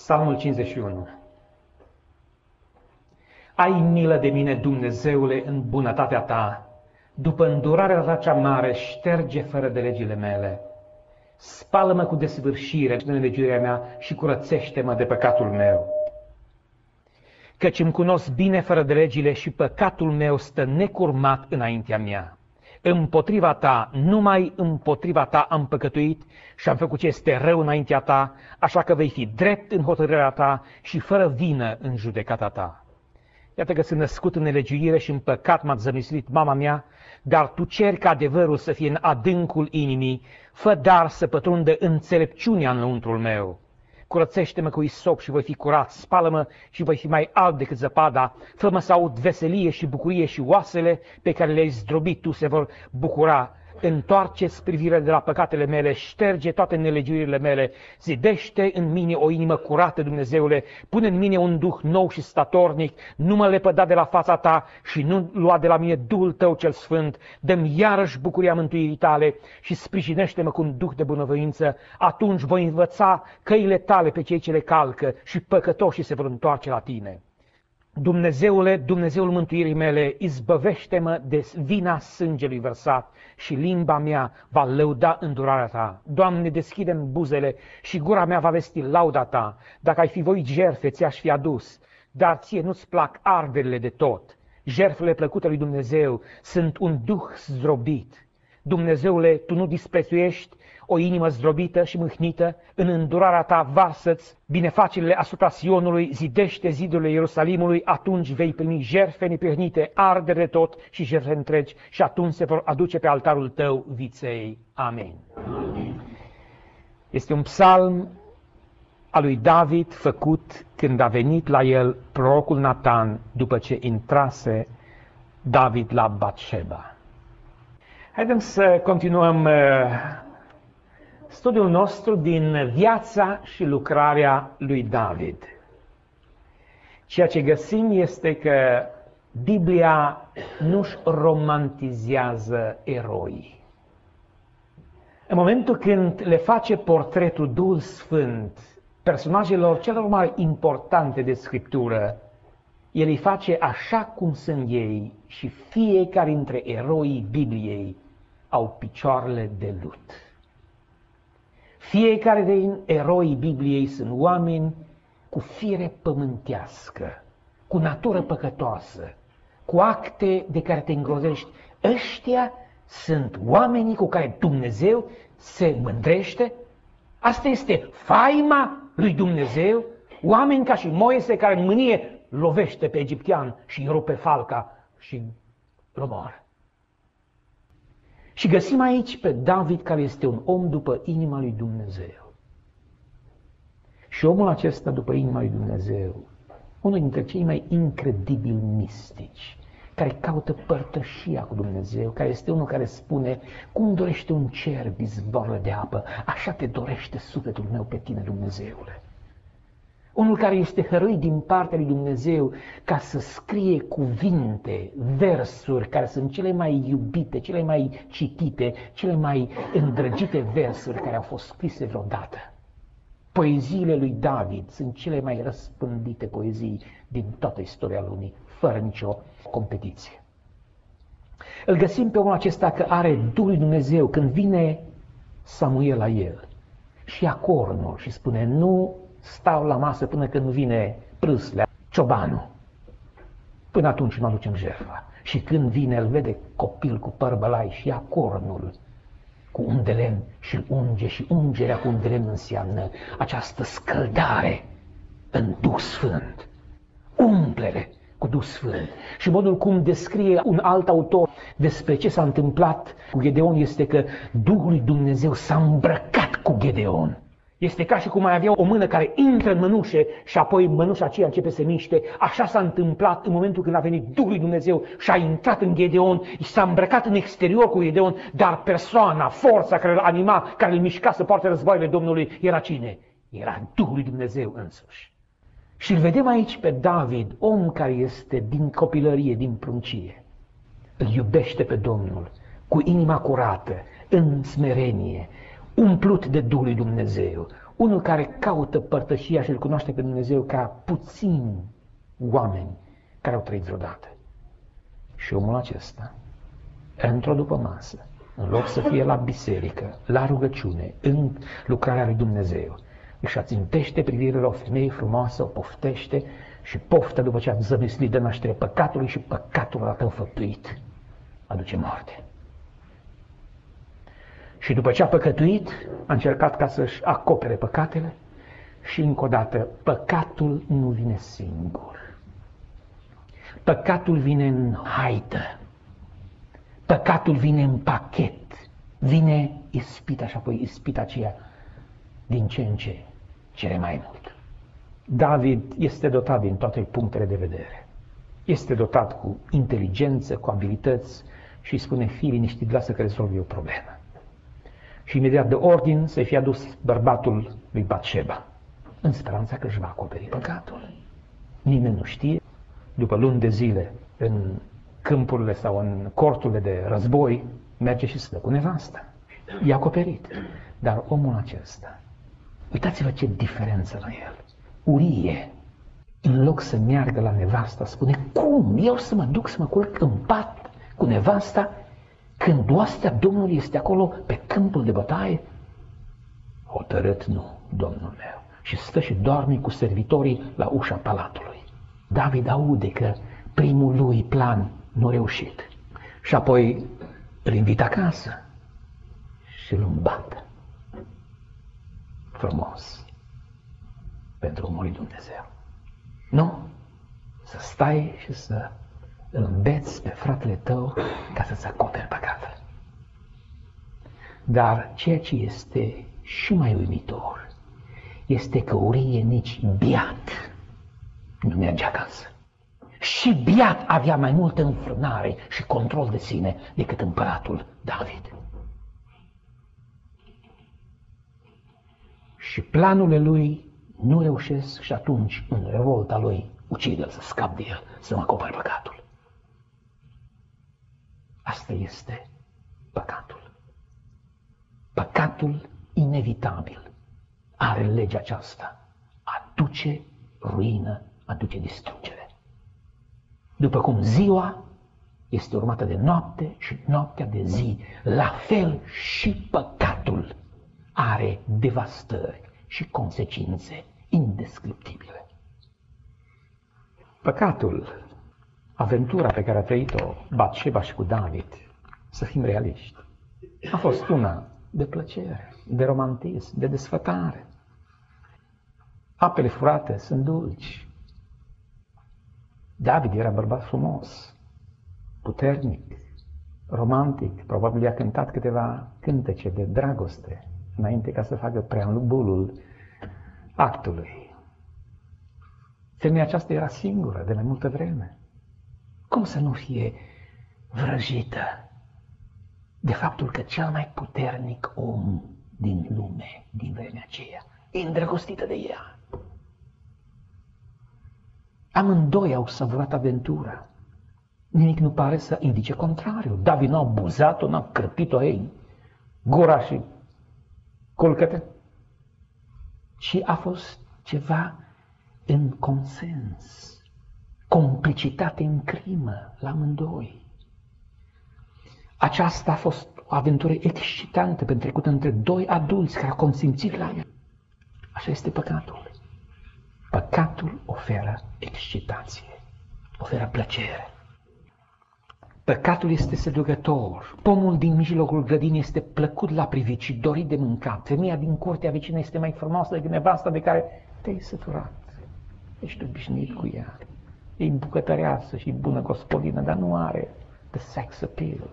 Psalmul 51. Ai milă de mine, Dumnezeule, în bunătatea ta. După îndurarea ta cea mare, șterge fără de legile mele. Spală-mă cu desăvârșire de nelegiuirea mea și curățește-mă de păcatul meu. Căci îmi cunosc bine fără de legile și păcatul meu stă necurmat înaintea mea. Împotriva ta, numai împotriva ta am păcătuit și am făcut ce este rău înaintea ta, așa că vei fi drept în hotărârea ta și fără vină în judecata ta. Iată că sunt născut în nelegiuire și în păcat m-a zămislit mama mea, dar tu ceri ca adevărul să fie în adâncul inimii, fă dar să pătrundă înțelepciunea înăuntrul meu. Curățește-mă cu isop și voi fi curat, spală-mă și voi fi mai alb decât zăpada, fă-mă să aud veselie și bucurie și oasele pe care le-ai zdrobit tu se vor bucura. Întoarce-ți privirea de la păcatele mele, șterge toate nelegiuirile mele, zidește în mine o inimă curată, Dumnezeule, pune în mine un duh nou și statornic, nu mă lepăda de la fața ta și nu lua de la mine Duhul tău cel sfânt, dă-mi iarăși bucuria mântuirii tale și sprijinește-mă cu un duh de bunăvoință, atunci voi învăța căile tale pe cei ce le calcă și păcătoșii se vor întoarce la tine. Dumnezeule, Dumnezeul mântuirii mele, izbăvește-mă de vina sângelui vărsat și limba mea va lăuda îndurarea ta. Doamne, deschide-mi buzele și gura mea va vesti lauda ta. Dacă ai fi voit jertfe, ți-aș fi adus, dar ție nu-ți plac arderile de tot. Jertfele plăcute lui Dumnezeu sunt un duh zdrobit. Dumnezeule, tu nu disprețuiești o inimă zdrobită și mâhnită, în îndurarea ta varsă-ți binefacerile asupra Sionului, zidește zidurile Ierusalimului, atunci vei primi jertfe neprihănite, ardere de tot și jertfe întregi și atunci se vor aduce pe altarul tău viței. Amin. Amin. Este un psalm al lui David făcut când a venit la el prorocul Natan după ce intrase David la Batșeba. Haideți să continuăm studiul nostru din viața și lucrarea lui David. Ceea ce găsim este că Biblia nu-și romantizează eroii. În momentul când le face portretul Duhul Sfânt personajelor celor mai importante de Scriptură, el îi face așa cum sunt ei și fiecare dintre eroii Bibliei au picioarele de lut. Fiecare din eroii Bibliei sunt oameni cu fire pământească, cu natură păcătoasă, cu acte de care te îngrozești. Ăștia sunt oamenii cu care Dumnezeu se mândrește. Asta este faima lui Dumnezeu. Oameni ca și Moise care în mânie lovește pe egiptean și îi rupe falca și îl omoară. Și găsim aici pe David, care este un om după inima lui Dumnezeu. Și omul acesta după inima lui Dumnezeu, unul dintre cei mai incredibili mistici, care caută părtășia cu Dumnezeu, care este unul care spune: cum dorește un cer izvoarele de apă, așa te dorește sufletul meu pe tine, Dumnezeule. Unul care este hăruit din partea lui Dumnezeu ca să scrie cuvinte, versuri care sunt cele mai iubite, cele mai citite, cele mai îndrăgite versuri care au fost scrise vreodată. Poeziile lui David sunt cele mai răspândite poezii din toată istoria lumii, fără nicio competiție. Îl găsim pe omul acesta că are Duhul lui Dumnezeu când vine Samuel la el și ia cornul și spune: nu stau la masă până când nu vine prâslea, ciobanul. Până atunci nu aducem jertfa. Și când vine, îl vede copil cu păr bălai și ia cornul cu un de lemn și îl unge. Și ungerea cu un de lemn înseamnă această scăldare în Duh Sfânt, umplere cu Duh Sfânt. Și modul cum descrie un alt autor despre ce s-a întâmplat cu Gedeon este că Duhul lui Dumnezeu s-a îmbrăcat cu Gedeon. Este ca și cum mai avea o mână care intră în mănușe și apoi mănușa aceea începe să miște. Așa s-a întâmplat în momentul când a venit Duhul lui Dumnezeu și a intrat în Gedeon, și s-a îmbrăcat în exterior cu Gedeon, dar persoana, forța care îl anima, care îl mișca să poarte războaiele Domnului, era cine? Era Duhul lui Dumnezeu însuși. Și îl vedem aici pe David, om care este din copilărie, din pruncie. Îl iubește pe Domnul cu inima curată, în smerenie, umplut de Duhul lui Dumnezeu, unul care caută părtășia și îl cunoaște pe Dumnezeu ca puțini oameni care au trăit vreodată. Și omul acesta, într-o dupămasă, în loc să fie la biserică, la rugăciune, în lucrarea lui Dumnezeu, își ațintește privirea la o femeie frumoasă, o poftește și poftă după ce a zămislit de naștere păcatului și păcatul odată înfăptuit aduce moarte. Și după ce a păcătuit, a încercat ca să-și acopere păcatele și încă o dată, păcatul nu vine singur. Păcatul vine în haită. Păcatul vine în pachet. Vine ispita și apoi ispita aceea din ce în ce cere mai mult. David este dotat din toate punctele de vedere. Este dotat cu inteligență, cu abilități și îi spune: fii liniștit, lasă că rezolvi o problemă. Și imediat de ordin să-i fie adus bărbatul lui Batșeba, în speranța că își va acoperi păcatul. Nimeni nu știe. După luni de zile, în câmpurile sau în corturile de război, merge și stă cu nevasta. E acoperit. Dar omul acesta, uitați-vă ce diferență la el. Urie, în loc să meargă la nevasta, spune: cum? Eu să mă duc să mă culc în pat cu nevasta când oastea Domnului este acolo pe câmpul de bătaie? Hotărât nu, Domnul meu. Și stă și doarme cu servitorii la ușa palatului. David aude că primul lui plan nu a reușit. Și apoi îl invită acasă și îl îmbată. Frumos. Pentru omul lui Dumnezeu. Nu? Să stai și să îl îmbeți pe fratele tău ca să-ți acoperi păcatele. Dar ceea ce este și mai uimitor este că Urie nici biat nu merge acasă. Și biat avea mai multă înfrânare și control de sine decât împăratul David. Și planurile lui nu reușesc și atunci, în revolta lui, ucide-l, să scap de el, să mă acopere păcatul. Asta este păcatul. Păcatul inevitabil are legea aceasta. Aduce ruină, aduce distrugere. După cum ziua este urmată de noapte și noaptea de zi, la fel și păcatul are devastări și consecințe indescriptibile. Păcatul, aventura pe care a trăit-o Batșeba și cu David, să fim realiști, a fost una de plăcere, de romantism, de desfătare. Apele furate sunt dulci. David era bărbat frumos, puternic, romantic, probabil i-a cântat câteva cântece de dragoste înainte ca să facă preambulul actului. Femeia aceasta era singură de mai multă vreme. Cum să nu fie vrăjită de faptul că cel mai puternic om din lume, din vremea aceea, e îndrăgostită de ea? Amândoi au savurat aventura. Nimic nu pare să indice contrariu. David n-a abuzat-o, n-a crăpit-o, ei, gura și culcă-te. Și a fost ceva în consens, complicitate în crimă la amândoi. Aceasta a fost o aventură excitantă petrecută între doi adulți care au consimțit la ea. Așa este păcatul. Păcatul oferă excitație, oferă plăcere. Păcatul este seducător. Pomul din mijlocul grădinii este plăcut la privit și dorit de mâncat. Femeia din curtea vecină este mai frumoasă decât nevasta de care te-ai săturat. Ești obișnuit cu ea. E bucătăreasă și bună gospodină, dar nu are the sex appeal.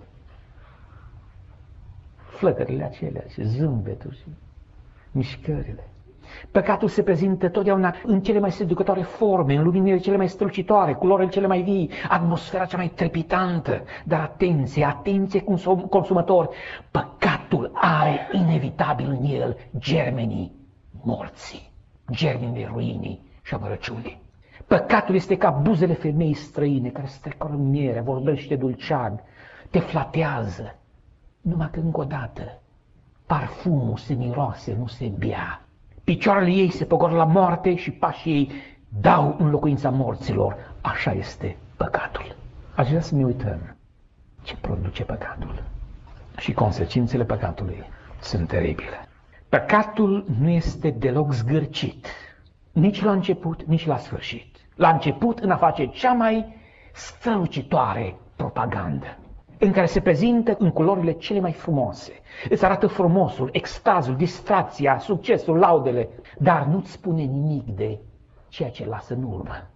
Flăcările acelea și zâmbetul și mișcările. Păcatul se prezintă totdeauna în cele mai seducătoare forme, în luminile cele mai strălucitoare, culorile cele mai vii, atmosfera cea mai trepitantă. Dar atenție, atenție consumatori, păcatul are inevitabil în el germenii morții, germenii ruinii și amărăciunii. Păcatul este ca buzele femeii străine care strecoară miere, vorbește dulceag, te flatează. Numai că încă o dată parfumul se miroase, nu se bea. Picioarele ei se pogor la moarte și pașii ei dau în locuința morților. Așa este păcatul. Aș vrea să ne uităm ce produce păcatul. Și consecințele păcatului sunt teribile. Păcatul nu este deloc zgârcit, nici la început, nici la sfârșit. La început, în a face cea mai strălucitoare propagandă, în care se prezintă în culorile cele mai frumoase. Îți arată frumosul, extazul, distracția, succesul, laudele, dar nu-ți spune nimic de ceea ce lasă în urmă.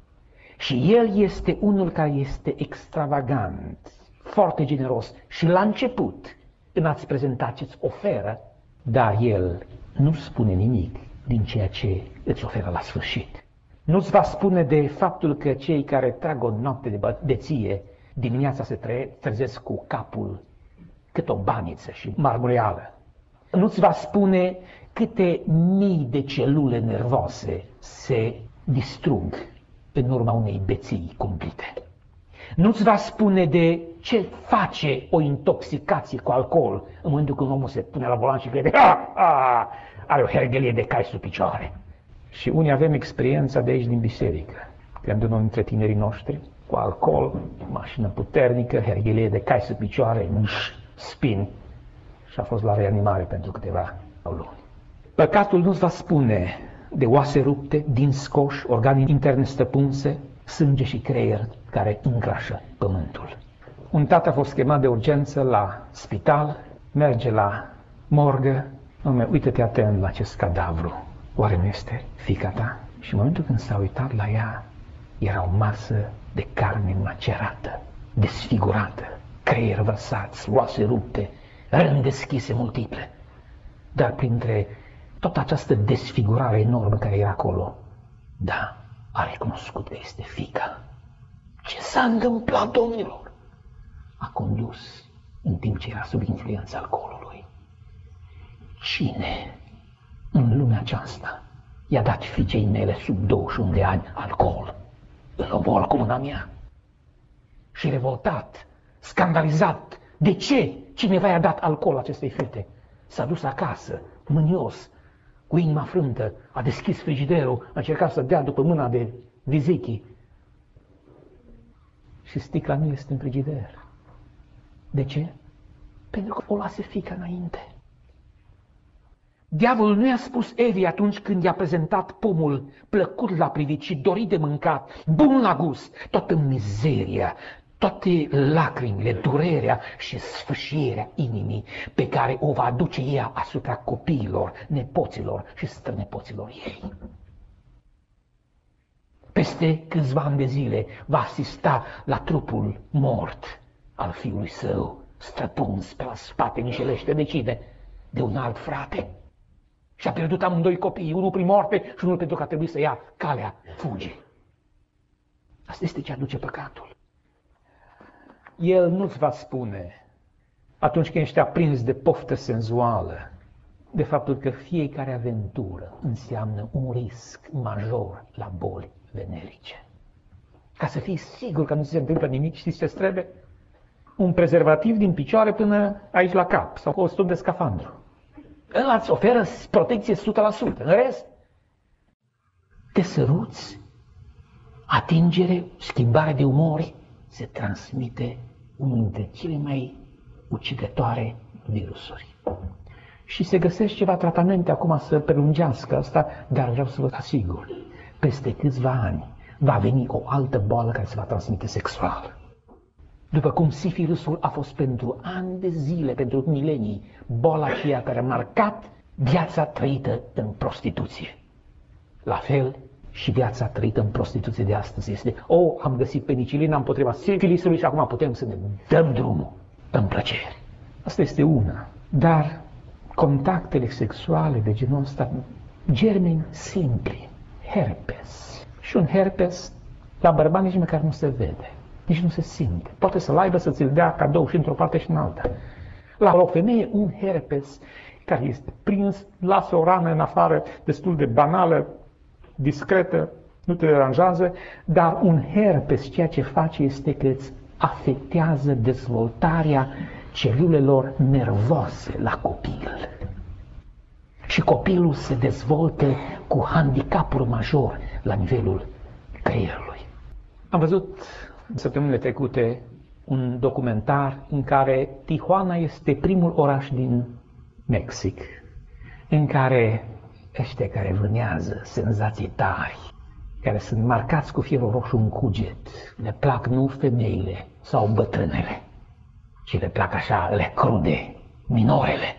Și el este unul care este extravagant, foarte generos și la început, în a-ți prezenta ce-ți oferă, dar el nu spune nimic din ceea ce îți oferă la sfârșit. Nu-ți va spune de faptul că cei care trag o noapte de beție, dimineața se trezesc cu capul cât o baniță și marmureală. Nu-ți va spune câte mii de celule nervoase se distrug în urma unei beții cumplite. Nu-ți va spune de ce face o intoxicație cu alcool în momentul când omul se pune la volan și crede are o herghelie de cai sub picioare. Și unii avem experiența de aici din biserică. Când unul dintre tinerii noștri, cu alcool, mașină puternică, herghelie de cai sub picioare, spin, și a fost la reanimare pentru câteva luni. Păcatul nu-ți va spune de oase rupte, dinți scoși, organe interne stăpunse, sânge și creier care îngrașă pământul. Un tată a fost chemat de urgență la spital, merge la morgă, uită-te atent la acest cadavru. Oare nu este fiica ta? Și în momentul când s-a uitat la ea, era o masă de carne macerată, desfigurată, creier vărsați, oase rupte, răni deschise multiple. Dar printre toată această desfigurare enormă care era acolo, da, a recunoscut că este fiica. Ce s-a întâmplat, domnilor? A condus în timp ce era sub influența alcoolului. Cine în lumea aceasta i-a dat fiicei mele sub 21 de ani alcool? Îl omor cu mâna mea. Și revoltat, scandalizat, de ce cineva i-a dat alcool acestei fete? S-a dus acasă, mânios, cu inima frântă, a deschis frigiderul, a încercat să dea după mâna de vizichi. Și sticla nu este în frigider. De ce? Pentru că o lase fiica înainte. Diavolul nu i-a spus Evei atunci când i-a prezentat pomul plăcut la privit și dorit de mâncat, bun la gust, toată mizeria, toate lacrimile, durerea și sfâșierea inimii pe care o va aduce ea asupra copiilor, nepoților și strănepoților ei. Peste câțiva ani de zile va asista la trupul mort al fiului său, străpuns pe la spate, nișelește, decide de un alt frate. Și a pierdut amândoi copiii, unul prin moarte și unul pentru că a trebuit să ia calea fugii. Asta este ce aduce păcatul. El nu-ți va spune, atunci când ești aprins de poftă senzuală, de faptul că fiecare aventură înseamnă un risc major la boli venerice. Ca să fii sigur că nu ți se întâmplă nimic, știți ce trebuie? Un prezervativ din picioare până aici la cap sau costum de scafandru. Ăla îți oferă protecție 100%. În rest, te săruți, atingere, schimbare de umori, se transmite unul dintre cele mai ucigătoare virusuri. Și se găsesc ceva tratamente acum să prelungească asta, dar vreau să vă asigur, peste câțiva ani va veni o altă boală care se va transmite sexual. După cum sifilisul a fost pentru ani de zile, pentru milenii, boala aceea care a marcat viața trăită în prostituție. La fel și viața trăită în prostituție de astăzi este, am găsit penicilina împotriva sifilisului și acum putem să ne dăm drumul în plăcere. Asta este una. Dar contactele sexuale de genul ăsta, germeni simpli, herpes. Și un herpes la bărbat nici măcar nu se vede. Nici nu se simte. Poate să-l aibă, să ți-l dea cadou și într-o parte și în alta. La o femeie, un herpes care este prins, lasă o rană în afară destul de banală, discretă, nu te deranjează, dar un herpes ceea ce face este că îți afectează dezvoltarea celulelor nervoase la copil. și copilul se dezvoltă cu handicapuri major la nivelul creierului. Am văzut săptămânile trecute un documentar în care Tijuana este primul oraș din Mexic, în care ăștia care vânează senzații tari, care sunt marcați cu fierul roșu în cuget, le plac nu femeile sau bătrânele, ci le plac așa, le crude, minorele.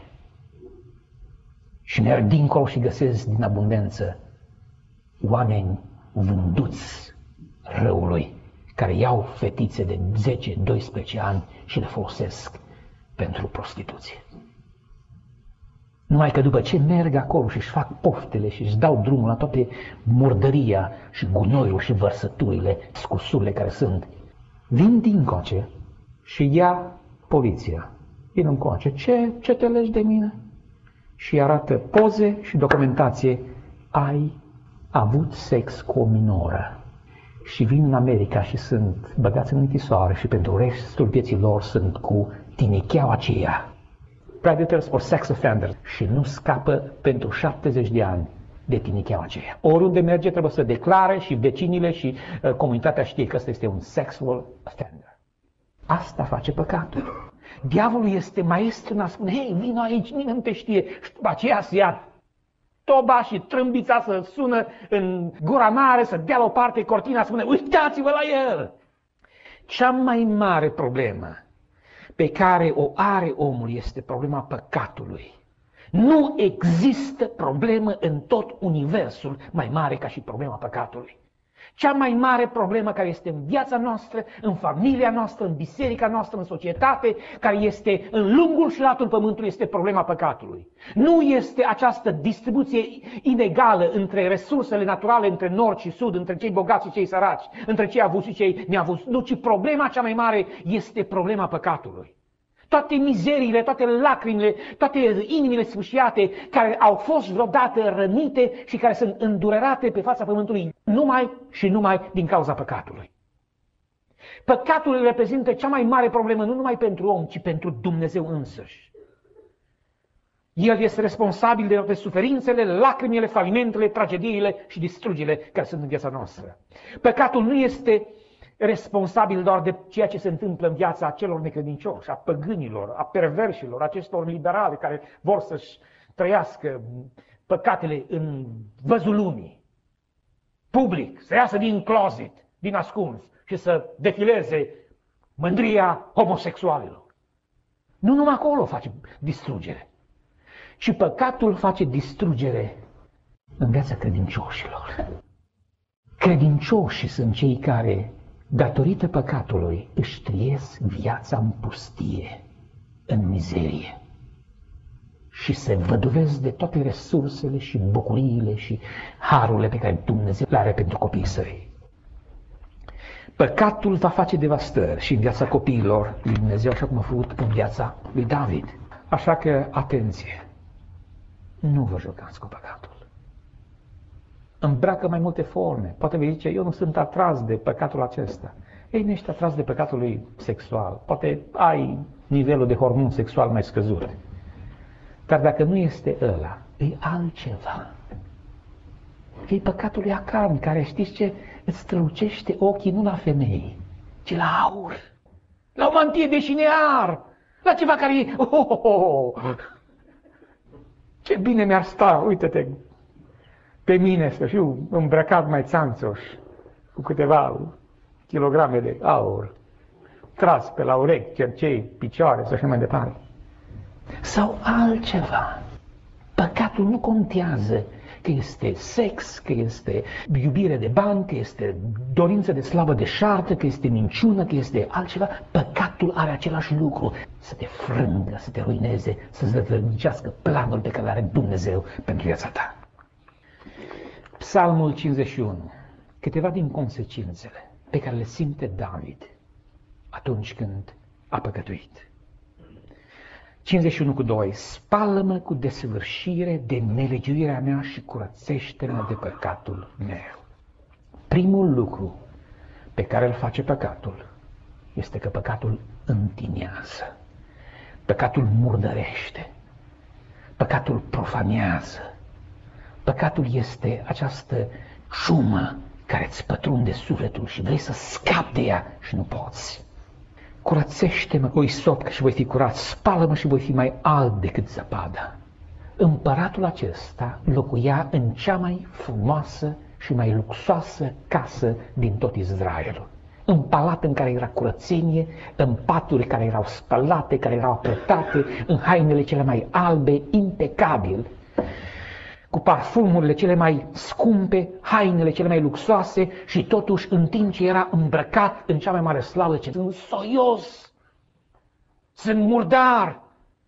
Și merg dincolo și găsesc din abundență oameni vânduți răului, care iau fetițe de 10-12 ani și le folosesc pentru prostituție. Numai că după ce merg acolo și își fac poftele și își dau drumul la toate murdăria și gunoiul și vărsăturile, scusurile care sunt, vin dincoace și ia poliția. Vin încoace, ce te legi de mine? Și arată poze și documentație. Ai avut sex cu o minoră. Și vin în America și sunt băgați în închisoare și pentru restul vieții lor sunt cu tinicheaua aceea. Predators or sex offenders. Și nu scapă pentru 70 de ani de tinicheaua aceea. Oriunde merge trebuie să declare și vecinile și comunitatea știe că ăsta este un sexual offender. Asta face păcatul. Diavolul este maestru în a spune, hei, vino aici, nimeni nu te știe. Și după aceea să ia toba și trâmbița să sună în gura mare, să dea la o parte cortina, să spune, uitați-vă la el! Cea mai mare problemă pe care o are omul este problema păcatului. Nu există problemă în tot universul mai mare ca și problema păcatului. Cea mai mare problemă care este în viața noastră, în familia noastră, în biserica noastră, în societate, care este în lungul și latul pământului, este problema păcatului. Nu este această distribuție inegală între resursele naturale, între nord și sud, între cei bogați și cei săraci, între cei avuți și cei neavuți. Nu, ci problema cea mai mare este problema păcatului. Toate mizeriile, toate lacrimile, toate inimile sfâșiate care au fost vreodată rănite și care sunt îndurerate pe fața pământului numai și numai din cauza păcatului. Păcatul reprezintă cea mai mare problemă nu numai pentru om, ci pentru Dumnezeu însuși. El este responsabil de toate suferințele, lacrimile, falimentele, tragediile și distrugerile care sunt în viața noastră. Păcatul nu este responsabil doar de ceea ce se întâmplă în viața celor necredincioși, a păgânilor, a perverșilor, acestor liberali care vor să-și trăiască păcatele în văzul lumii, public, să iasă din closet, din ascuns și să defileze mândria homosexualilor. Nu numai acolo face distrugere, ci păcatul face distrugere în viața credincioșilor. Credincioșii sunt cei care, datorită păcatului, își trăiesc viața în pustie, în mizerie și se văduvesc de toate resursele și bucuriile și harurile pe care Dumnezeu le are pentru copiii săi. Păcatul va face devastări și în viața copiilor lui Dumnezeu, așa cum a făcut în viața lui David. Așa că, atenție, nu vă jucați cu păcatul. Îmbracă mai multe forme. Poate vei zice, eu nu sunt atras de păcatul acesta. Ei, nu ești atras de păcatul sexual. Poate ai nivelul de hormon sexual mai scăzut. Dar dacă nu este ăla, e altceva. E păcatul lui Acan, care știți ce? Îți strălucește ochii nu la femei, ci la aur. La o mantie de șinear. La ceva care e... Ce bine mi-ar sta, uite-te, pe mine să fiu îmbrăcat mai țanțoș, cu câteva kilograme de aur, tras pe la urechi, cercei, picioare și așa mai departe. Sau altceva. Păcatul nu contează că este sex, că este iubire de bani, că este dorință de slavă deșartă, că este minciună, că este altceva. Păcatul are același lucru, să te frângă, să te ruineze, să-ți rătălnicească planul pe care l-are Dumnezeu pentru viața ta. Psalmul 51, câteva din consecințele pe care le simte David atunci când a păcătuit. 51:2, spală-mă cu desăvârșire de nelegiuirea mea și curățește-mă de păcatul meu. Primul lucru pe care îl face păcatul este că păcatul întinează, păcatul murdărește, Păcatul profanează. Păcatul este această ciumă care îți pătrunde sufletul și vrei să scapi de ea și nu poți. Curățește-mă cu isop și voi fi curat, spală-mă și voi fi mai alb decât zăpada. Împăratul acesta locuia în cea mai frumoasă și mai luxoasă casă din tot Israelul. În palat în care era curățenie, în paturi care erau spălate, care erau apătate, în hainele cele mai albe, impecabil, cu parfumurile cele mai scumpe, hainele cele mai luxoase și totuși în timp ce era îmbrăcat în cea mai mare slavă, ce sunt soios, sunt murdar,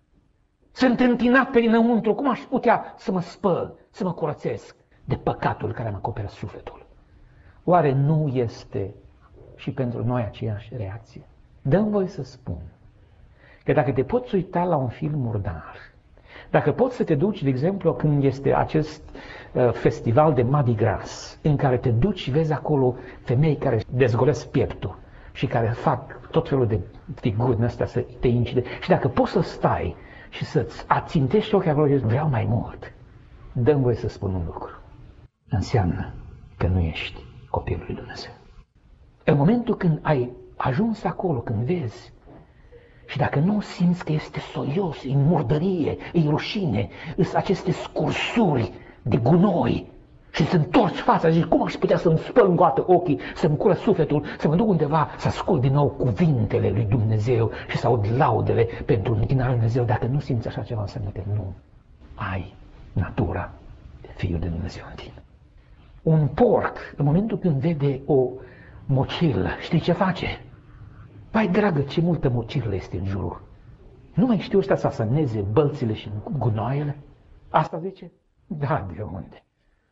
sunt întinat pe dinăuntru, cum aș putea să mă spăl, să mă curățesc de păcatul care îmi acoperă sufletul? Oare nu este și pentru noi aceeași reacție? Dă-mi voie să spun că dacă te poți uita la un film murdar, dacă poți să te duci, de exemplu, când este acest festival de Mardi Gras, în care te duci și vezi acolo femei care dezgolesc pieptul și care fac tot felul de figuri din astea să te incide, și dacă poți să stai și să-ți ațintești ochii acolo și zici, vreau mai mult, dă-mi voie să spun un lucru. Înseamnă că nu ești copilul lui Dumnezeu. În momentul când ai ajuns acolo, când vezi, și dacă nu simți că este soios, e murdărie, e rușine, sunt aceste scursuri de gunoi și să întorci fața, zici, cum aș putea să-mi spăl încă o dată ochii, să-mi cură sufletul, să mă duc undeva, să ascult din nou cuvintele lui Dumnezeu și să aud laudele pentru închinarea lui Dumnezeu. Dacă nu simți așa ceva, înseamnă că nu ai natura de Fiul de Dumnezeu în tine. Un porc, în momentul când vede o mocilă, știi ce face? Vai dragă, ce multă mocilă este în jurul. Nu mai știu ăștia să asăneze bălțile și gunoaiele? Asta zice? Da, de unde?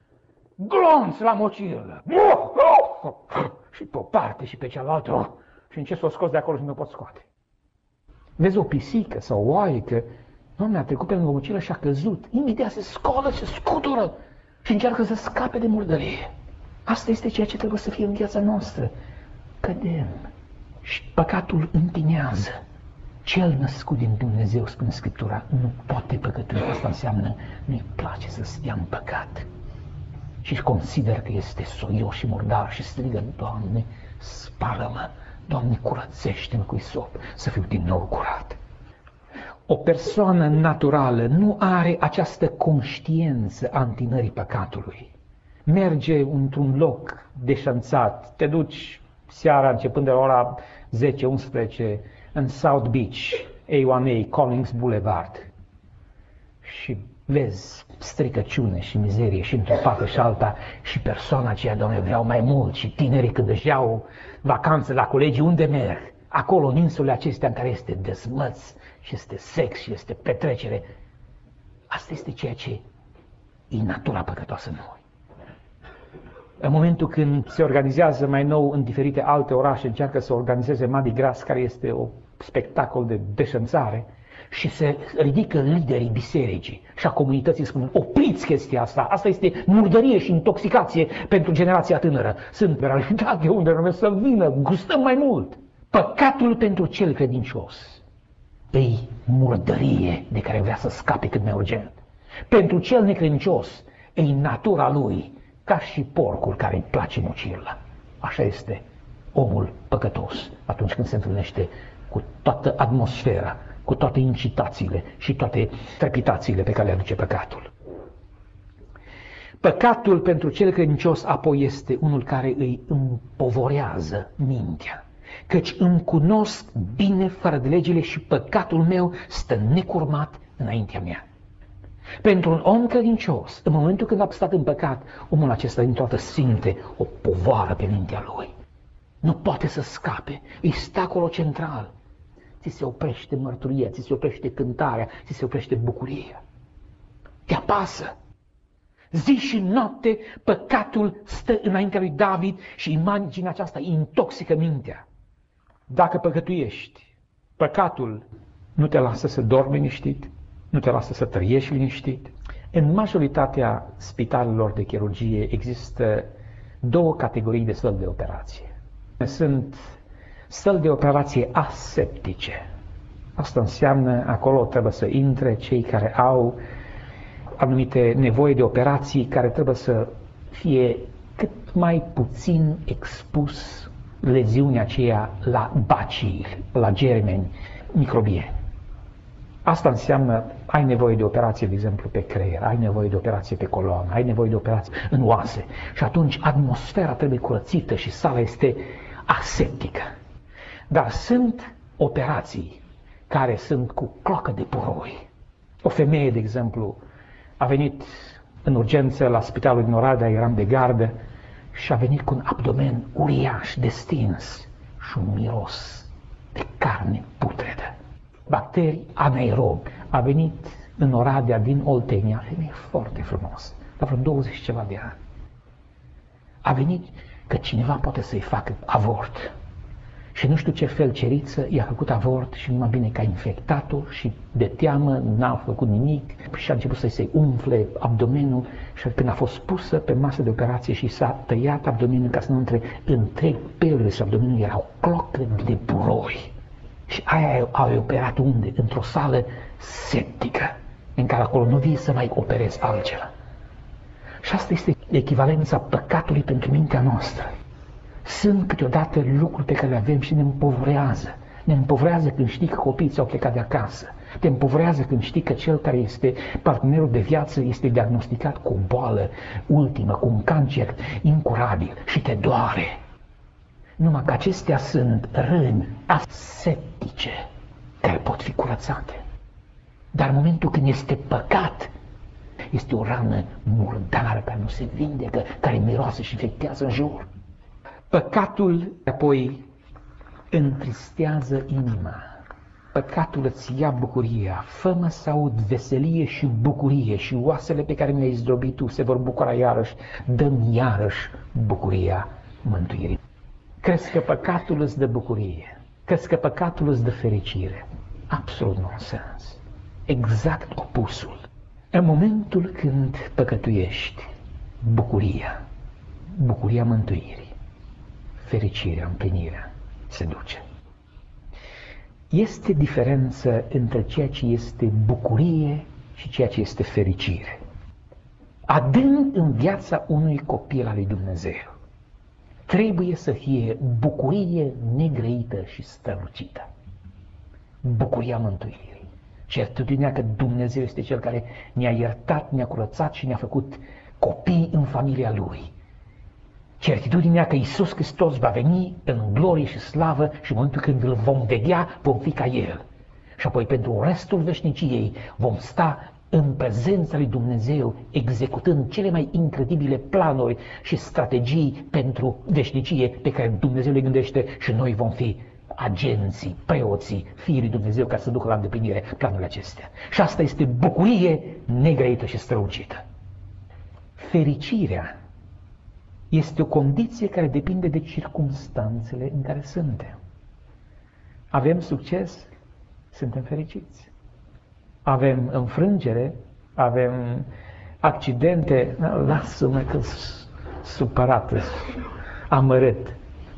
Glonț la mocilă! Și pe o parte și pe cealaltă. Și încerc să o scos de acolo și nu o pot scoate. Vezi o pisică sau o oaică, Doamne, a trecut pe lângă o mocilă și a căzut. Imediat se scolă, se scutură și încearcă să scape de murdărie. Asta este ceea ce trebuie să fie în viața noastră. Cădem. Și păcatul întinează. Cel născut din Dumnezeu, spune Scriptura, nu poate păcătui. Asta înseamnă nu-i place să stea în păcat. Și consideră că este soios și murdar și strigă, Doamne, spală-mă, Doamne, curățește-mă cu isop, să fiu din nou curat. O persoană naturală nu are această conștiință a întinării păcatului. Merge într-un loc deșanțat, te duci seara începând de la ora 10-11 în South Beach, A1A, Collins Boulevard și vezi stricăciune și mizerie și într-o parte și alta și persoana aceea, Doamne, vreau mai mult, și tinerii când își iau vacanță la colegii, unde merg? Acolo, în insulele acestea în care este dezmăț și este sex și este petrecere. Asta este ceea ce e natura păcătoasă în noi. În momentul când se organizează mai nou în diferite alte orașe, încearcă să organizeze Mardi Gras, care este un spectacol de deșanțare, și se ridică liderii bisericii și a comunității spunând, opriți chestia asta, asta este murdărie și intoxicație pentru generația tânără. Sunt realitate unde rămâne să vină, gustăm mai mult. Păcatul pentru cel credincios e murdărie de care vrea să scape cât mai urgent. Pentru cel necredincios e natura lui, ca și porcul care îi place mocirla. Așa este omul păcătos atunci când se întâlnește cu toată atmosfera, cu toate incitațiile și toate trepitațiile pe care le aduce păcatul. Păcatul pentru cel credincios apoi este unul care îi împovorează mintea, căci îmi cunosc bine fără de legile și păcatul meu stă necurmat înaintea mea. Pentru un om credincios, în momentul când a stat în păcat, omul acesta dintr-o dată simte o povară pe mintea lui. Nu poate să scape, îi stă acolo central. Ți se oprește mărturia, ți se oprește cântarea, ți se oprește bucuria. Te apasă. Zi și noapte păcatul stă înaintea lui David și imaginea aceasta îi intoxică mintea. Dacă păcătuiești, păcatul nu te lasă să dormi liniștit, nu te lasă să trăiești liniștit. În majoritatea spitalelor de chirurgie există două categorii de săli de operație. Sunt săli de operație aseptice. Asta înseamnă acolo trebuie să intre cei care au anumite nevoi de operații care trebuie să fie cât mai puțin expus leziunea aceea la bacili, la germeni microbieni. Asta înseamnă, ai nevoie de operație, de exemplu, pe creier, ai nevoie de operație pe coloană, ai nevoie de operație în oase. Și atunci atmosfera trebuie curățită și sala este aseptică. Dar sunt operații care sunt cu cloacă de puroi. O femeie, de exemplu, a venit în urgență la spitalul din Oradea, eram de gardă, și a venit cu un abdomen uriaș, destins și un miros de carne putredă. Bacterii anaerob. A venit în Oradea din Oltenia, femeie foarte frumos, la vreo 20 ceva de ani. A venit că cineva poate să-i facă avort. Și nu știu ce felceriță i-a făcut avort și numai bine că a infectat-o și de teamă n-a făcut nimic și a început să-i se umfle abdomenul și când a fost pusă pe masă de operație și s-a tăiat abdomenul ca să nu intre întreg pelurile și abdomenul erau clocă de puroi. Și aia au operat unde? Într-o sală septică, în care acolo nu vii să mai operezi altceva. Și asta este echivalența păcatului pentru mintea noastră. Sunt câteodată lucruri pe care le avem și ne împovrează. Ne împovrează când știi că copiii ți-au plecat de acasă. Te împovrează când știi că cel care este partenerul de viață este diagnosticat cu o boală ultimă, cu un cancer incurabil și te doare. Numai că acestea sunt răni aseptice care pot fi curățate. Dar în momentul când este păcat, este o rană murdară care nu se vindecă, care miroase și infectează în jur. Păcatul apoi întristează inima. Păcatul îți ia bucuria. Fă-mă să aud veselie și bucurie și oasele pe care mi-ai zdrobit tu se vor bucura iarăși. Dă-mi iarăși bucuria mântuirii. Crezi că păcatul îți dă bucurie? Crezi că păcatul îți dă fericire? Absolut nonsens. Exact opusul. În momentul când păcătuiești, bucuria mântuirii, fericirea, împlinirea, se duce. Este diferență între ceea ce este bucurie și ceea ce este fericire. Adânc în viața unui copil al lui Dumnezeu trebuie să fie bucurie negrăită și strălucită. Bucuria mântuirii. Certitudinea că Dumnezeu este Cel care ne-a iertat, ne-a curățat și ne-a făcut copii în familia Lui. Certitudinea că Iisus Hristos va veni în glorie și slavă și în momentul când îl vom vedea, vom fi ca El. Și apoi pentru restul veșniciei vom sta în prezența lui Dumnezeu, executând cele mai incredibile planuri și strategii pentru veșnicie pe care Dumnezeu le gândește și noi vom fi agenții, preoții, fiii lui Dumnezeu ca să ducă la îndeplinire planurile acestea. Și asta este bucurie negrăită și strălucită. Fericirea este o condiție care depinde de circumstanțele în care suntem. Avem succes, suntem fericiți. Avem înfrângere, avem accidente, lasă-mă că supărată, amărât.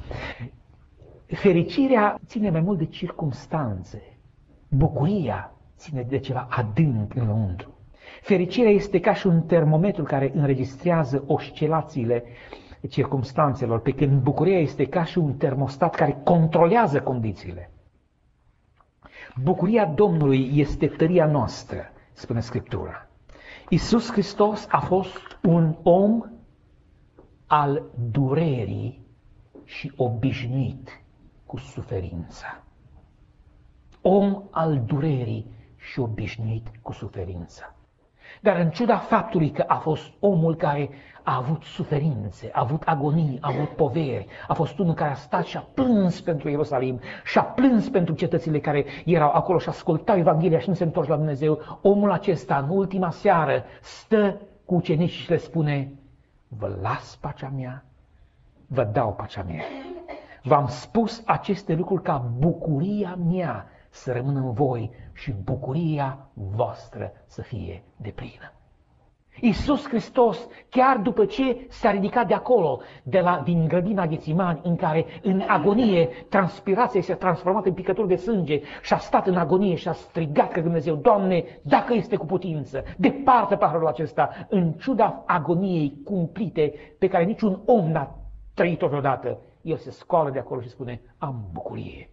Fericirea ține mai mult de circumstanțe. Bucuria ține de ceva adânc înăuntru. Fericirea este ca și un termometru care înregistrează oscilațiile circumstanțelor, pe când bucuria este ca și un termostat care controlează condițiile. Bucuria Domnului este tăria noastră, spune Scriptura. Iisus Hristos a fost un om al durerii și obișnuit cu suferința. Om al durerii și obișnuit cu suferința. Dar în ciuda faptului că a fost omul care a avut suferințe, a avut agonii, a avut poveri, a fost unul care a stat și a plâns pentru Ierusalim și a plâns pentru cetățile care erau acolo și ascultau Evanghelia și nu se întorc la Dumnezeu, omul acesta în ultima seară stă cu ucenicii și le spune: vă las pacea mea, vă dau pacea mea. V-am spus aceste lucruri ca bucuria mea să rămână în voi și bucuria voastră să fie deplină. Iisus Hristos, chiar după ce s-a ridicat de acolo, din grădina Ghețimani, în care în agonie transpirația s-a transformat în picături de sânge și a stat în agonie și a strigat că Dumnezeu, Doamne, dacă este cu putință, departe paharul acesta, în ciuda agoniei cumplite pe care niciun om n-a trăit-o vreodată, el se scoală de acolo și spune, am bucurie.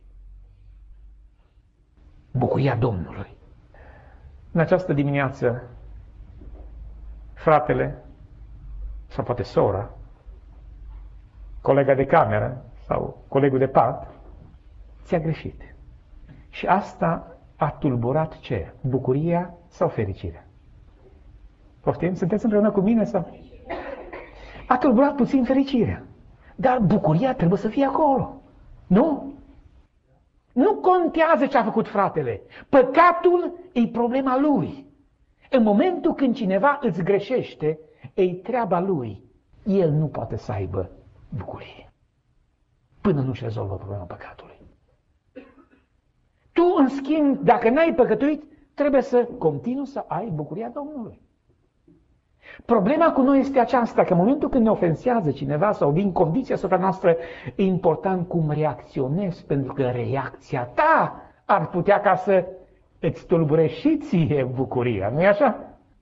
Bucuria Domnului. În această dimineață, fratele, sau poate sora, colega de cameră sau colegul de pat, ți-a greșit. Și asta a tulburat ce? Bucuria sau fericirea? Poftim? Sunteți împreună cu mine sau? A tulburat puțin fericirea. Dar bucuria trebuie să fie acolo. Nu? Nu contează ce a făcut fratele. Păcatul e problema lui. În momentul când cineva îți greșește, e treaba lui. El nu poate să aibă bucurie până nu-și rezolvă problema păcatului. Tu, în schimb, dacă n-ai păcătuit, trebuie să continui să ai bucuria Domnului. Problema cu noi este aceasta, că în momentul când ne ofensează cineva sau vin condiții asupra noastră, e important cum reacționezi, pentru că reacția ta ar putea ca să îți tulbure și ție bucuria, nu-i așa?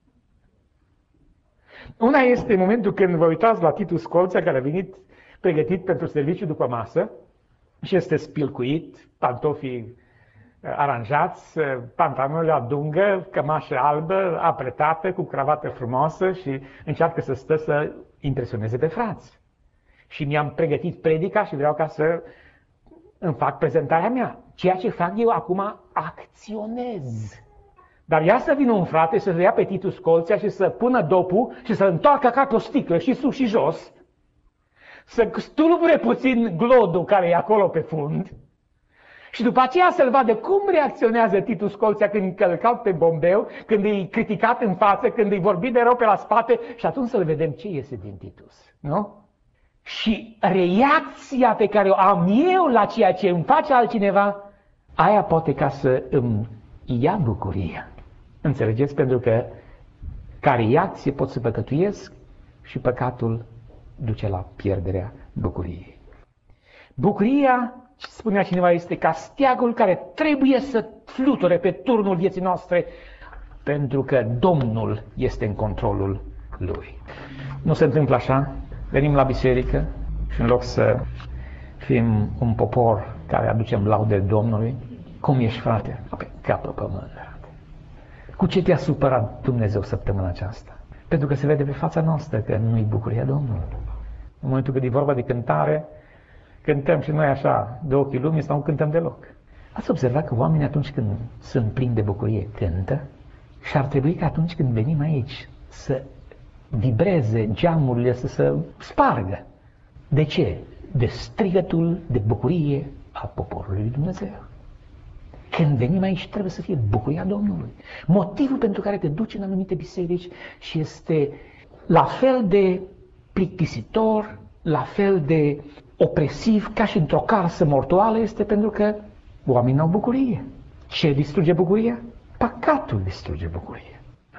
Una este momentul când vă uitați la Titu Scolțea, care a venit pregătit pentru serviciu după masă și este spilcuit, pantofii aranjați, pantalonul la dungă, cămașă albă, apretată, cu cravată frumoasă și încearcă să stă să impresioneze pe frați. Și mi-am pregătit predica și vreau ca să îmi fac prezentarea mea. Ceea ce fac eu acum, acționez. Dar ia să vină un frate să ia pe Titu Scolțea și să pună dopul și să întoarcă ca pe o sticlă și sus și jos, să stulbure puțin glodul care e acolo pe fund și după aceea să-l vadă cum reacționează Titu Scolțea când e călcat pe bombeu, când e criticat în față, când e vorbit de rău pe la spate și atunci să-l vedem ce iese din Titus, nu? Și reacția pe care o am eu la ceea ce îmi face altcineva, aia poate ca să îmi ia bucuria. Înțelegeți? Pentru că ca reacție pot să păcătuiesc și păcatul duce la pierderea bucuriei. Bucuria, spunea cineva, este ca steagul care trebuie să fluture pe turnul vieții noastre, pentru că Domnul este în controlul lui. Nu se întâmplă așa? Venim la biserică și în loc să fim un popor care aducem laude Domnului, cum ești, frate? Pe capă pământ, frate. Cu ce te-a supărat Dumnezeu săptămâna aceasta? Pentru că se vede pe fața noastră că nu-i bucuria Domnului. În momentul când e vorba de cântare, cântăm și noi așa, de ochii lumii, sau nu cântăm deloc. Ați observat că oamenii atunci când sunt plini de bucurie cântă și ar trebui că atunci când venim aici să vibreze geamurile, să se spargă. De ce? De strigătul de bucurie a poporului lui Dumnezeu. Când venim aici trebuie să fie bucuria Domnului. Motivul pentru care te duci în anumite biserici și este la fel de plictisitor, la fel de opresiv ca și într-o casă mortoală este pentru că oamenii n-au bucurie. Ce distruge bucuria? Păcatul distruge bucuria.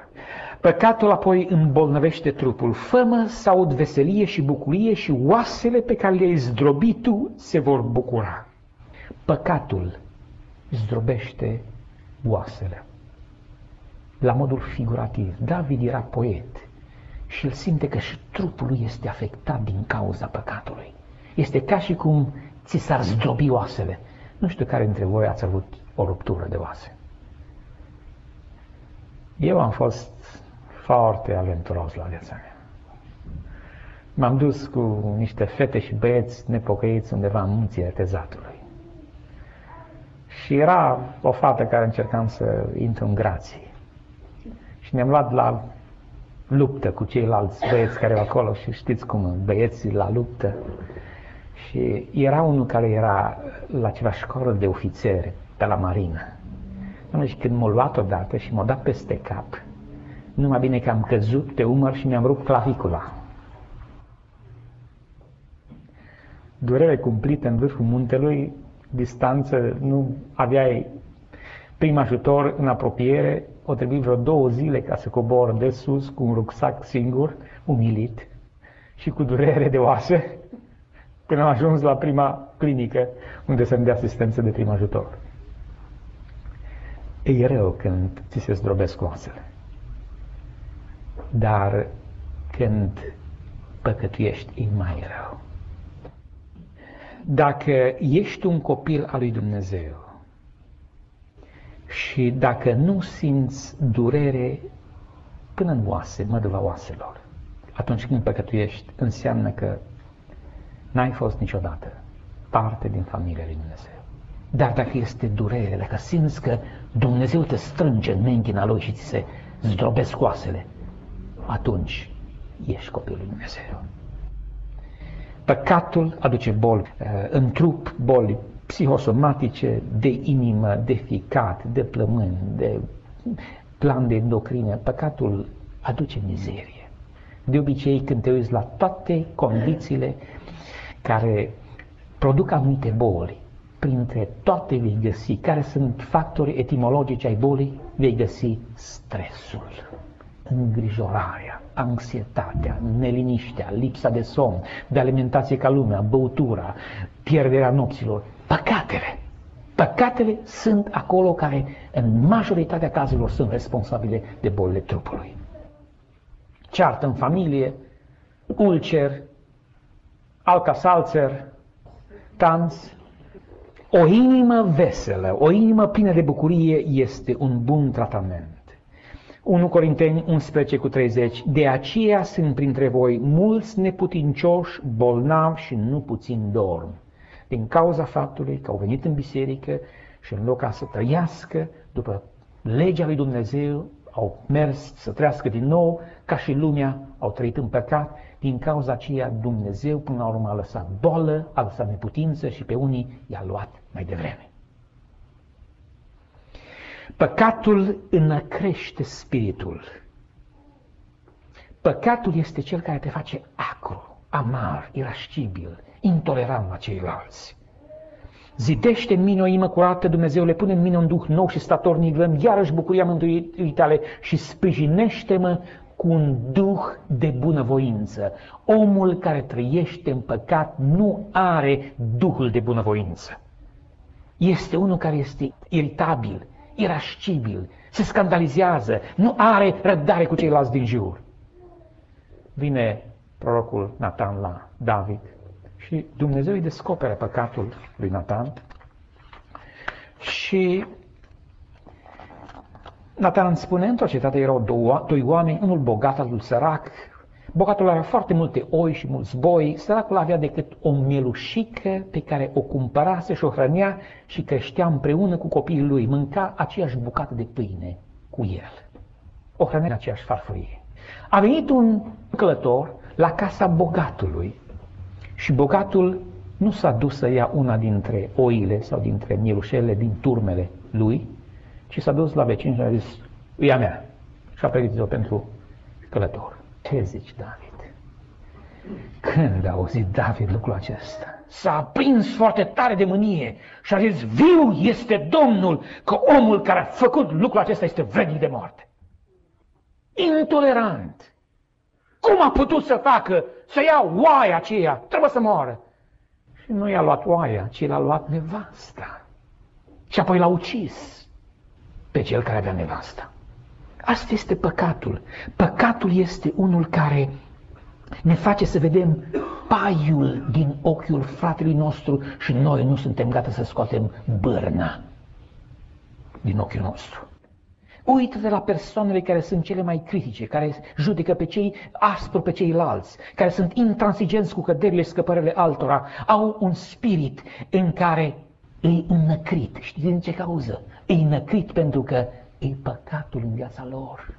Păcatul apoi îmbolnăvește trupul. Fă-mă să aud veselie și bucurie și oasele pe care le-ai zdrobit tu se vor bucura. Păcatul zdrobește oasele. La modul figurativ, David era poet și el simte că și trupul lui este afectat din cauza păcatului. Este ca și cum ți s-ar zdrobi oasele. Nu știu care dintre voi ați avut o ruptură de oase. Eu am fost foarte aventuros la viața mea. M-am dus cu niște fete și băieți nepocăiți undeva în munții Tezatului. Și era o fată care încercam să intru în grație. Și ne-am luat la luptă cu ceilalți băieți care erau acolo și știți cum băieții la luptă. Și era unul care era la ceva școală de ofițeri pe la marină. Și când m-a luat odată și m-a dat peste cap, numai bine că am căzut pe umăr și mi-am rupt clavicula. Durere cumplită în vârful muntelui, distanță, nu aveai prim ajutor în apropiere, o trebuie vreo 2 zile ca să cobor de sus cu un rucsac singur, umilit și cu durere de oase, până am ajuns la prima clinică unde să-mi dea asistență de prim ajutor. E rău când ți se zdrobesc oasele, dar când păcătuiești e mai rău. Dacă ești un copil al lui Dumnezeu și dacă nu simți durere până în oase, măduva oaselor, atunci când păcătuiești, înseamnă că n-ai fost niciodată parte din familia lui Dumnezeu. Dar dacă este durere, dacă simți că Dumnezeu te strânge în menghina Lui și ți se zdrobesc oasele, atunci ești copilul lui Dumnezeu. Păcatul aduce boli în trup, boli psihosomatice, de inimă, de ficat, de plămâni, de plan de endocrine. Păcatul aduce mizerie. De obicei, când te uiți la toate condițiile care produc anumite boli, printre toate vei găsi care sunt factori etimologici ai bolii, vei găsi stresul, îngrijorarea, anxietatea, neliniștea, lipsa de somn, de alimentație ca lumea, băutura, pierderea nopților, păcatele. Păcatele sunt acolo care, în majoritatea cazurilor, sunt responsabile de bolile trupului. Ceartă în familie, ulcer, Alka-Seltzer, tanț. O inimă veselă, o inimă plină de bucurie este un bun tratament. 1 Corinteni 11:30. De aceea sunt printre voi mulți neputincioși, bolnavi și nu puțin dorm, din cauza faptului că au venit în biserică și în loc ca să trăiască după legea lui Dumnezeu, au mers să trăiască din nou, ca și lumea, au trăit în păcat. Din cauza aceea Dumnezeu până la urmă a lăsat boală, a lăsat neputință și pe unii i-a luat mai devreme. Păcatul înăcrește spiritul. Păcatul este cel care te face acru, amar, irascibil, intolerant la ceilalți. Zidește în mine o inimă curată, Dumnezeule, pune în mine un duh nou și statornic, dă-mi iarăși bucuria mântuirii tale și sprijinește-mă cu un duh de bunăvoință. Omul care trăiește în păcat nu are duhul de bunăvoință. Este unul care este iritabil, irascibil, se scandalizează, nu are răbdare cu ceilalți din jur. Vine prorocul Natan la David și Dumnezeu îi descoperă păcatul lui Natan și Natan spune, într-o cetate erau doi oameni, unul bogat, altul sărac. Bogatul avea foarte multe oi și mulți boi, săracul avea decât o mielușică pe care o cumpărase și o hrănea și creștea împreună cu copiii lui, mânca aceeași bucată de pâine cu el, o hrănea aceeași farfurie. A venit un călător la casa bogatului și bogatul nu s-a dus să ia una dintre oile sau dintre mielușele din turmele lui, ci s-a dus la vecin și a zis, e a mea, și a pregătit-o pentru călător. Ce zici, David? Când a auzit David lucrul acesta, s-a aprins foarte tare de mânie și a zis, viu este Domnul, că omul care a făcut lucrul acesta este vrednic de moarte. Intolerant! Cum a putut să facă, să ia oaia aceea? Trebuie să moară. Și nu i-a luat oaia, ci l-a luat nevasta. Și apoi l-a ucis pe cel care avea nevasta. Asta este păcatul. Păcatul este unul care ne face să vedem paiul din ochiul fratelui nostru și noi nu suntem gata să scoatem bârna din ochiul nostru. Uită-te la persoanele care sunt cele mai critice, care judecă pe cei aspru pe ceilalți, care sunt intransigenți cu căderile și scăpările altora, au un spirit în care îi înnăcrit. Știți din ce cauză? Îi înnăcrit pentru că e păcatul în viața lor.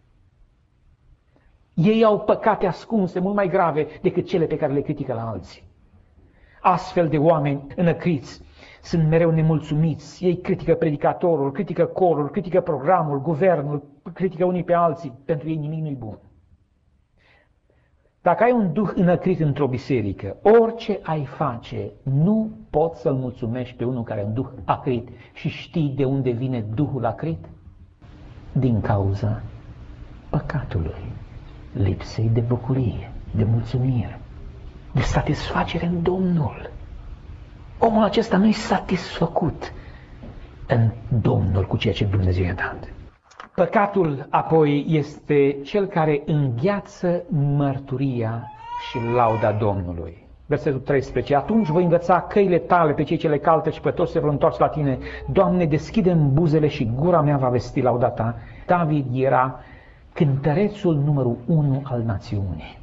Ei au păcate ascunse mult mai grave decât cele pe care le critică la alții. Astfel de oameni înăcriți sunt mereu nemulțumiți. Ei critică predicatorul, critică corul, critică programul, guvernul, critică unii pe alții. Pentru ei nimic nu-i bun. Dacă ai un duh înăcrit într-o biserică, orice ai face, nu poți să-l mulțumești pe unul care are un duh acrit. Și știi de unde vine duhul acrit? din cauza păcatului, lipsei de bucurie, de mulțumire, de satisfacere în Domnul. Omul acesta nu e satisfăcut în Domnul cu ceea ce Dumnezeu i-a dat. Păcatul apoi este cel care îngheață mărturia și lauda Domnului. Versetul 13. Atunci voi învăța căile tale pe cei ce le caltă și pe toți se vor întoarce la tine. Doamne, deschide-mi buzele și gura mea va vesti lauda ta. David era cântărețul numărul 1 al națiunii.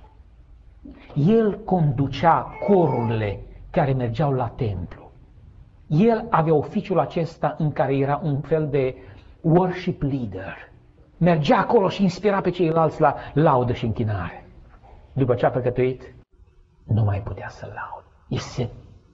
El conducea corurile care mergeau la templu. El avea oficiul acesta în care era un fel de worship leader. Mergea acolo și inspira pe ceilalți la laudă și închinare. După ce a păcătuit, nu mai putea să laud. El se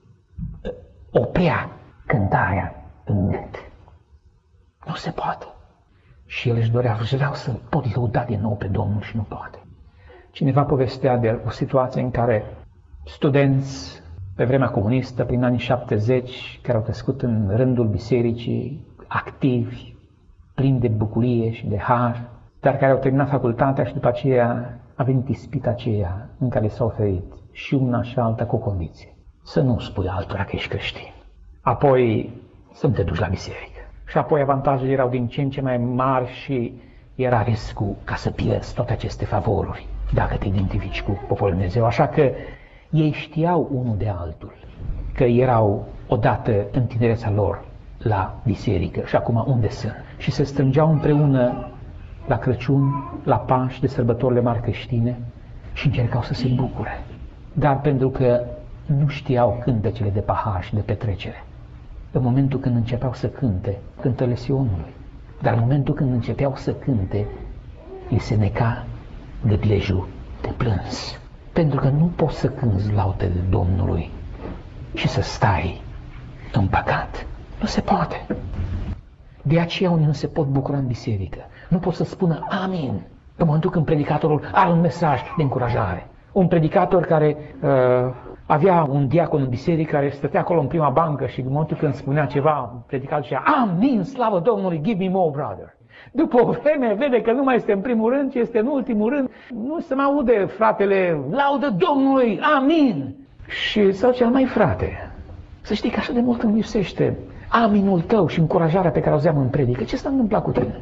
oprea cântarea în gând. Nu se poate. Și el își dorea, vreau să pot lăuda din nou pe Domnul și nu poate. Cineva povestea de o situație în care studenți pe vremea comunistă, prin anii 70, care au crescut în rândul bisericii, activi, plini de bucurie și de har, dar care au terminat facultatea și după aceea a venit ispita aceea în care s-a oferit și una și alta cu o condiție. Să nu spui altora că ești creștin. Apoi să nu te duci la biserică. Și apoi avantajele erau din ce în ce mai mari și era riscul ca să pierzi toate aceste favoruri dacă te identifici cu poporul Dumnezeu. Așa că ei știau unul de altul că erau odată în tinerețea lor la biserică și acum unde sunt. Și se strângeau împreună la Crăciun, la Paști, de sărbătorile mari creștine și încercau să se bucure. Dar pentru că nu știau cântecele de pahar și de petrecere, în momentul când începeau să cânte, cântele Sionului, dar în momentul când începeau să cânte, li se neca gâtlejul de plâns. Pentru că nu poți să cânți laudele Domnului și să stai în păcat. Nu se poate. De aceea unii nu se pot bucura în biserică. Nu pot să spună amin în momentul când predicatorul are un mesaj de încurajare. Un predicator care avea un diacon în biserică care stătea acolo în prima bancă și în momentul când spunea ceva, predicatorul zicea amin, slavă Domnului, give me more, brother. După o vreme vede că nu mai este în primul rând, ci este în ultimul rând. Nu se mai aude fratele, laudă Domnului, amin. Și sau cel mai frate, să știi că așa de mult îmi lipsește aminul tău și încurajarea pe care o auzeam în predică. Ce s-a întâmplat cu tine?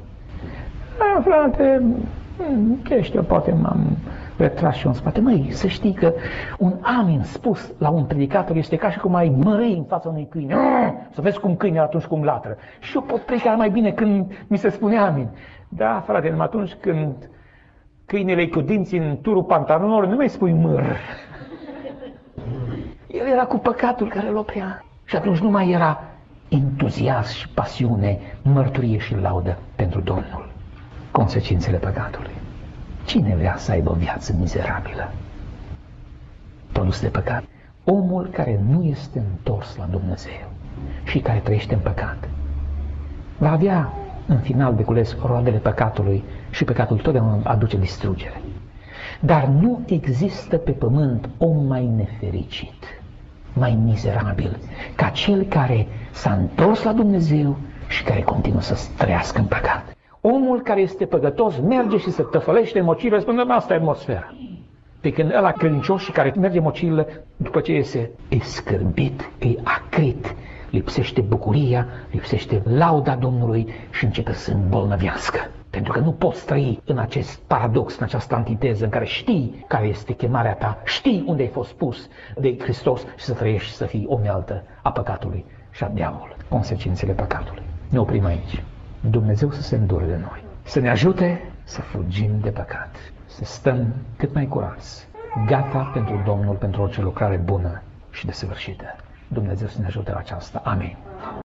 Frate, ce știu, poate m-am retras și eu în spate. Măi, să știi că un amin spus la un predicator este ca și cum ai mărâi în fața unui câine. Să vezi cum câine atunci cum latră. Și eu pot predica mai bine când mi se spune amin. Da, frate, numai atunci când câinele cu dinții în turul pantalonilor, nu mai spui măr. El era cu păcatul care îl oprea. Și atunci nu mai era entuziasm și pasiune, mărturie și laudă pentru Domnul. Consecințele păcatului. Cine vrea să aibă o viață mizerabilă, produs de păcat? Omul care nu este întors la Dumnezeu și care trăiește în păcat va avea în final de cules roadele păcatului și păcatul totdeauna aduce distrugere. Dar nu există pe pământ om mai nefericit, mai mizerabil ca cel care s-a întors la Dumnezeu și care continuă să trăiască în păcat. Omul care este păcătos merge și se tăfălește în mocile, spune, asta e atmosfera. Pe când ăla credincios și care merge în mocile, după ce iese, e scârbit, e acrit, lipsește bucuria, lipsește lauda Domnului și începe să se îmbolnăvească. Pentru că nu poți trăi în acest paradox, în această antiteză în care știi care este chemarea ta, știi unde ai fost pus de Hristos și să trăiești și să fii o unealtă a păcatului și a diavolului. Consecințele păcatului. Ne oprim aici. Dumnezeu să se îndure de noi, să ne ajute să fugim de păcat, să stăm cât mai curați, gata pentru Domnul, pentru orice lucrare bună și desăvârșită. Dumnezeu să ne ajute la aceasta. Amin.